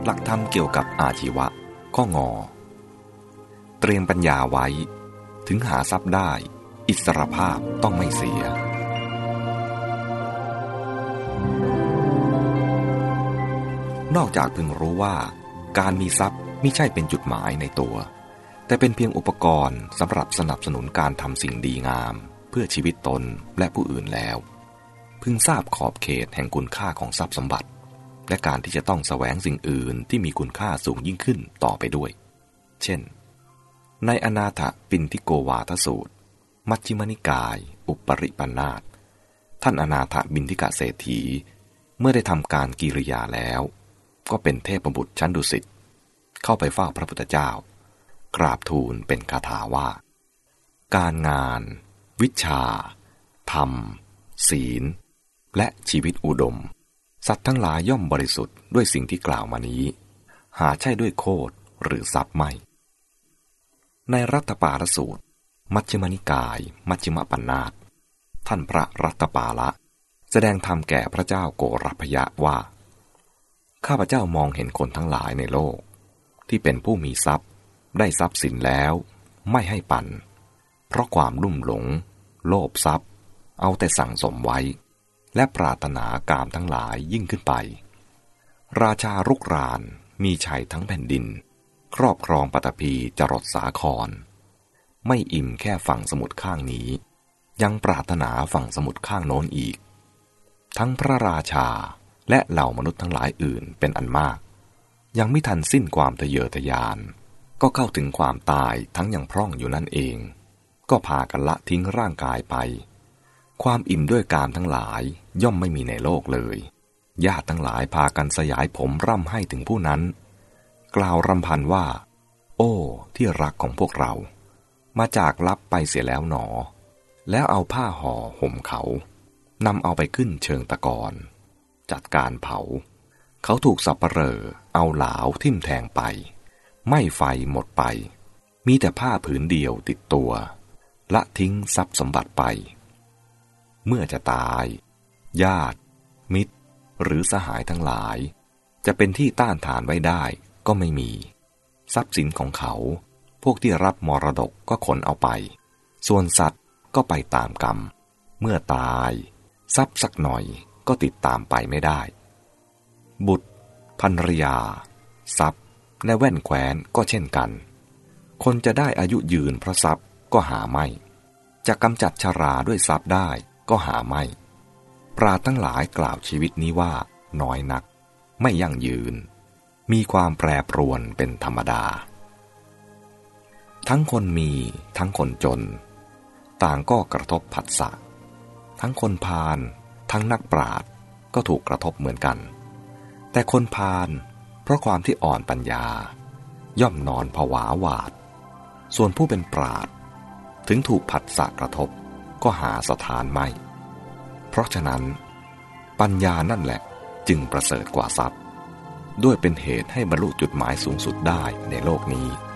หลักธรรมเกี่ยวกับอาชีวะก็งอเตรียมปัญญาไว้ถึงหาทรัพย์ได้อิสรภาพต้องไม่เสียนอกจากพึงรู้ว่าการมีทรัพย์ไม่ใช่เป็นจุดหมายในตัวแต่เป็นเพียงอุปกรณ์สำหรับสนับสนุนการทำสิ่งดีงามเพื่อชีวิตตนและผู้อื่นแล้วพึงทราบขอบเขตแห่งคุณค่าของทรัพย์สมบัติและการที่จะต้องแสวงสิ่งอื่นที่มีคุณค่าสูงยิ่งขึ้นต่อไปด้วยเช่นในอนาถปิณฑิโกวาทสูตรมัชฌิมนิกายอุปริปันธาสท่านอนาถบิณฑิกเศรษฐีเมื่อได้ทำการกิริยาแล้วก็เป็นเทพบุตรชั้นดุสิตเข้าไปเฝ้าพระพุทธเจ้ากราบทูลเป็นคาถาว่าการงานวิชาธรรมศีลและชีวิตอุดมสัตว์ทั้งหลายย่อมบริสุทธิ์ด้วยสิ่งที่กล่าวมานี้หาใช่ด้วยโคตรหรือทรัพย์ไม่ในรัตตปาลสูตรมัชฌิมนิกายมัชฌิมปันธาสท่านพระรัตตปาละแสดงธรรมแก่พระเจ้าโกรพยะว่าข้าพเจ้ามองเห็นคนทั้งหลายในโลกที่เป็นผู้มีทรัพย์ได้ทรัพย์สินแล้วไม่ให้ปันเพราะความลุ่มหลงโลภทรัพย์เอาแต่สั่งสมไว้และปรารถนากามทั้งหลายยิ่งขึ้นไปราชารุกรานมีชัยทั้งแผ่นดินครอบครองปฐพีจรดสาครไม่อิ่มแค่ฝั่งสมุทรข้างนี้ยังปรารถนาฝั่งสมุทรข้างโน้นอีกทั้งพระราชาและเหล่ามนุษย์ทั้งหลายอื่นเป็นอันมากยังไม่ทันสิ้นความทะเยอทะยานก็เข้าถึงความตายทั้งยังพร่องอยู่นั่นเองก็พากันละทิ้งร่างกายไปความอิ่มด้วยกามทั้งหลายย่อมไม่มีในโลกเลยญาติทั้งหลายพากันสยายผมร่ำให้ถึงผู้นั้นกล่าวรำพันว่าโอ้ที่รักของพวกเรามาจากลับไปเสียแล้วหนอแล้วเอาผ้าห่อห่มเขานำเอาไปขึ้นเชิงตะกอนจัดการเผาเขาถูกสัปเหร่อเอาหลาวทิ่มแทงไปไหม้ไฟหมดไปมีแต่ผ้าผืนเดียวติดตัวละทิ้งทรัพย์สมบัติไปเมื่อจะตายญาติมิตรหรือสหายทั้งหลายจะเป็นที่ต้านทานไว้ได้ก็ไม่มีทรัพย์สินของเขาพวกที่รับมรดกก็ขนเอาไปส่วนสัตว์ก็ไปตามกรรมเมื่อตายทรัพย์สักหน่อยก็ติดตามไปไม่ได้บุตรภรรยาทรัพย์และแว่นแคว้นก็เช่นกันคนจะได้อายุยืนเพราะทรัพย์ก็หาไม่จะกำจัดชราด้วยทรัพย์ได้ก็หาไม่ปราชญ์ทั้งหลายกล่าวชีวิตนี้ว่าน้อยนักไม่ยั่งยืนมีความแปรปรวนเป็นธรรมดาทั้งคนมีทั้งคนจนต่างก็กระทบผัสสะทั้งคนพาลทั้งนักปราชญ์ก็ถูกกระทบเหมือนกันแต่คนพาลเพราะความที่อ่อนปัญญาย่อมนอนผวาหวาดส่วนผู้เป็นปราชญ์ถึงถูกผัสสะกระทบก็หาสถานไม่เพราะฉะนั้นปัญญานั่นแหละจึงประเสริฐกว่าทรัพย์ด้วยเป็นเหตุให้บรรลุจุดหมายสูงสุดได้ในโลกนี้